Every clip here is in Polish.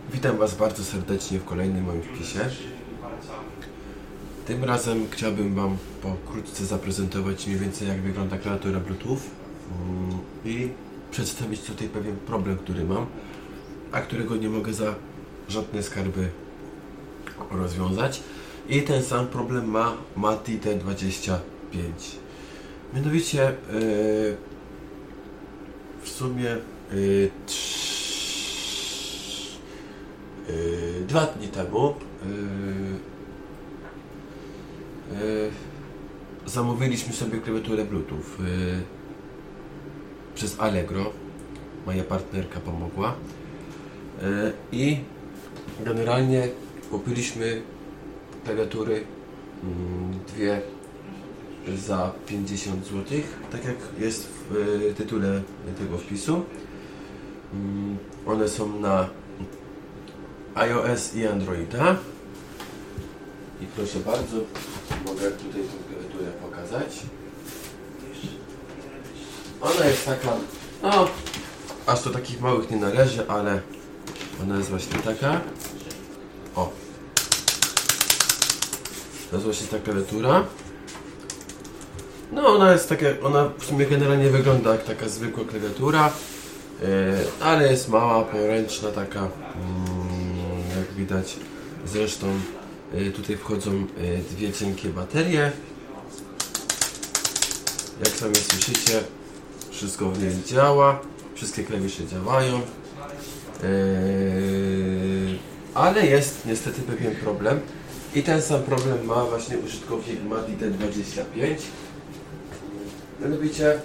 Witam Was bardzo serdecznie w kolejnym moim wpisie. Tym razem chciałbym Wam pokrótce zaprezentować mniej więcej jak wygląda klawiatura Bluetooth i przedstawić tutaj pewien problem, który mam, a którego nie mogę za żadne skarby rozwiązać. I ten sam problem ma Mati T25. Mianowicie w sumie 2 dni temu zamówiliśmy sobie klawiaturę Bluetooth przez Allegro. Moja partnerka pomogła i generalnie kupiliśmy klawiatury dwie za 50 zł, tak jak jest w tytule tego wpisu. One są na iOS i Androida. I proszę bardzo, mogę tutaj tę klawiaturę pokazać. Ona jest taka, no, aż do takich małych nie należy, ale ona jest właśnie taka. O! To jest właśnie ta klawiatura. No ona jest taka, ona w sumie generalnie wygląda jak taka zwykła klawiatura, ale jest mała, poręczna taka, jak widać. Zresztą tutaj wchodzą dwie cienkie baterie. Jak sami słyszycie, wszystko w niej działa, wszystkie klawisze działają, ale jest niestety pewien problem i ten sam problem ma właśnie użytkownik Mati T25. Mianowicie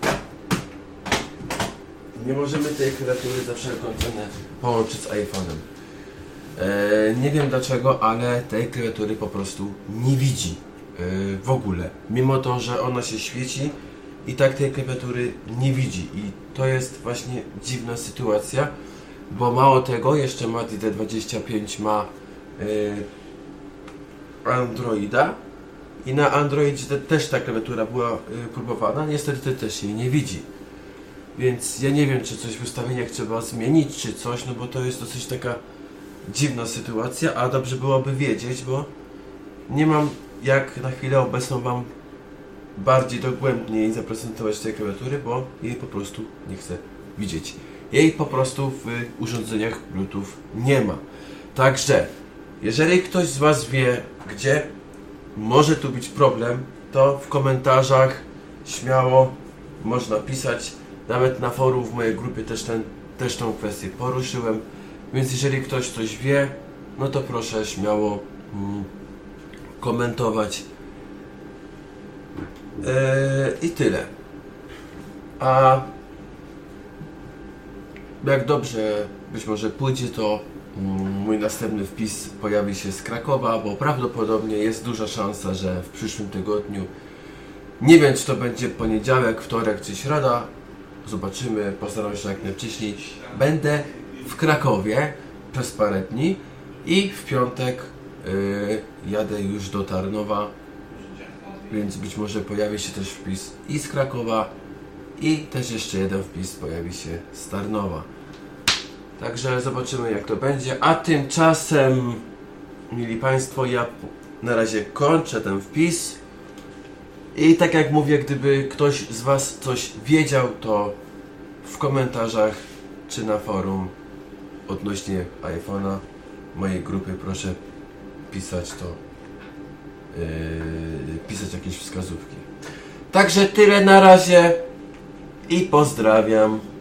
nie możemy tej klawiatury za wszelką cenę połączyć z iPhone'em. Nie wiem dlaczego, ale tej klawiatury po prostu nie widzi w ogóle. Mimo to, że ona się świeci i tak tej klawiatury nie widzi. I to jest właśnie dziwna sytuacja, bo mało tego, jeszcze Mati T25 ma Androida i na Androidzie też ta klawiatura była próbowana, niestety też jej nie widzi. Więc ja nie wiem, czy coś w ustawieniach trzeba zmienić, czy coś, no bo to jest dosyć taka dziwna sytuacja, a dobrze byłoby wiedzieć, bo nie mam jak na chwilę obecną Wam bardziej dogłębnie zaprezentować tej klawiatury, bo jej po prostu nie chcę widzieć. Jej po prostu w urządzeniach Bluetooth nie ma. Także, jeżeli ktoś z Was wie, gdzie może tu być problem, to w komentarzach śmiało można pisać. Nawet na forum w mojej grupie też tą kwestię poruszyłem. Więc jeżeli ktoś coś wie, no to proszę śmiało komentować. I tyle. A jak dobrze być może pójdzie, to mój następny wpis pojawi się z Krakowa, bo prawdopodobnie jest duża szansa, że w przyszłym tygodniu, nie wiem czy to będzie poniedziałek, wtorek czy środa, zobaczymy, postaram się jak najwcześniej, będę w Krakowie przez parę dni i w piątek jadę już do Tarnowa, więc być może pojawi się też wpis i z Krakowa i też jeszcze jeden wpis pojawi się z Tarnowa. Także zobaczymy jak to będzie, a tymczasem, mili Państwo, ja na razie kończę ten wpis i tak jak mówię, gdyby ktoś z Was coś wiedział, to w komentarzach czy na forum odnośnie iPhone'a mojej grupy proszę pisać to, pisać jakieś wskazówki. Także tyle na razie i pozdrawiam.